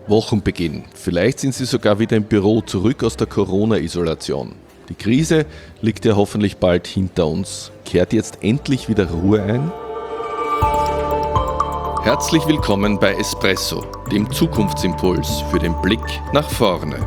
Wochenbeginn. Vielleicht sind Sie sogar wieder im Büro zurück aus der Corona-Isolation. Die Krise liegt ja hoffentlich bald hinter uns. Kehrt jetzt endlich wieder Ruhe ein? Herzlich willkommen bei Espresso, dem Zukunftsimpuls für den Blick nach vorne.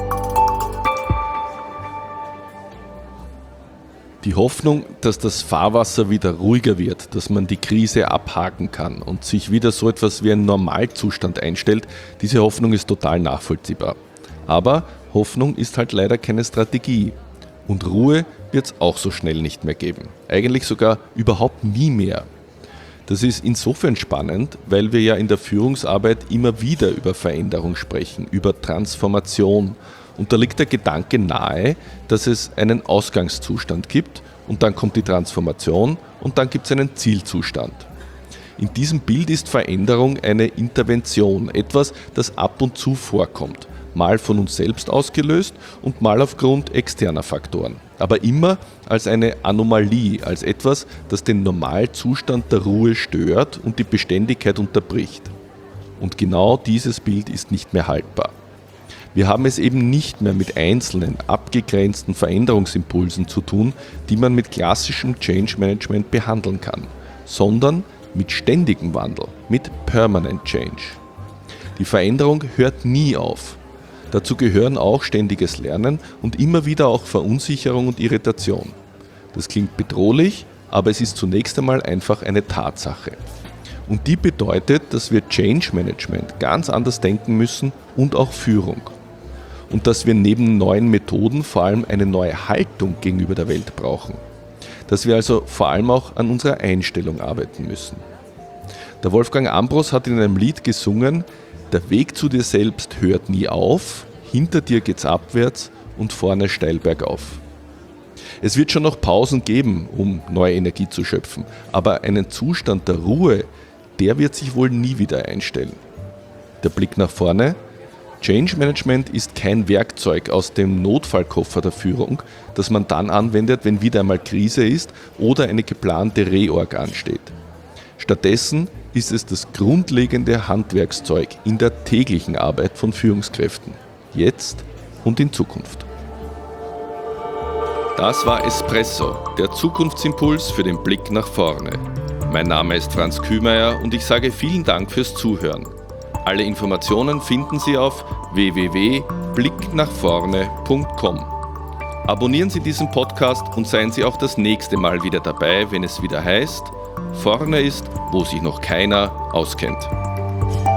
Die Hoffnung, dass das Fahrwasser wieder ruhiger wird, dass man die Krise abhaken kann und sich wieder so etwas wie ein Normalzustand einstellt, diese Hoffnung ist total nachvollziehbar. Aber Hoffnung ist halt leider keine Strategie. Und Ruhe wird es auch so schnell nicht mehr geben. Eigentlich sogar überhaupt nie mehr. Das ist insofern spannend, weil wir ja in der Führungsarbeit immer wieder über Veränderung sprechen, über Transformation. Und da liegt der Gedanke nahe, dass es einen Ausgangszustand gibt und dann kommt die Transformation und dann gibt es einen Zielzustand. In diesem Bild ist Veränderung eine Intervention, etwas, das ab und zu vorkommt, mal von uns selbst ausgelöst und mal aufgrund externer Faktoren. Aber immer als eine Anomalie, als etwas, das den Normalzustand der Ruhe stört und die Beständigkeit unterbricht. Und genau dieses Bild ist nicht mehr haltbar. Wir haben es eben nicht mehr mit einzelnen, abgegrenzten Veränderungsimpulsen zu tun, die man mit klassischem Change Management behandeln kann, sondern mit ständigem Wandel, mit Permanent Change. Die Veränderung hört nie auf. Dazu gehören auch ständiges Lernen und immer wieder auch Verunsicherung und Irritation. Das klingt bedrohlich, aber es ist zunächst einmal einfach eine Tatsache. Und die bedeutet, dass wir Change Management ganz anders denken müssen und auch Führung. Und dass wir neben neuen Methoden vor allem eine neue Haltung gegenüber der Welt brauchen. Dass wir also vor allem auch an unserer Einstellung arbeiten müssen. Der Wolfgang Ambros hat in einem Lied gesungen: Der Weg zu dir selbst hört nie auf, hinter dir geht's abwärts und vorne steil bergauf. Es wird schon noch Pausen geben, um neue Energie zu schöpfen, aber einen Zustand der Ruhe, der wird sich wohl nie wieder einstellen. Der Blick nach vorne: Change Management ist kein Werkzeug aus dem Notfallkoffer der Führung, das man dann anwendet, wenn wieder einmal Krise ist oder eine geplante Reorg ansteht. Stattdessen ist es das grundlegende Handwerkszeug in der täglichen Arbeit von Führungskräften, jetzt und in Zukunft. Das war Espresso, der Zukunftsimpuls für den Blick nach vorne. Mein Name ist Franz Kühmeier und ich sage vielen Dank fürs Zuhören. Alle Informationen finden Sie auf www.blicknachvorne.com. Abonnieren Sie diesen Podcast und seien Sie auch das nächste Mal wieder dabei, wenn es wieder heißt: Vorne ist, wo sich noch keiner auskennt.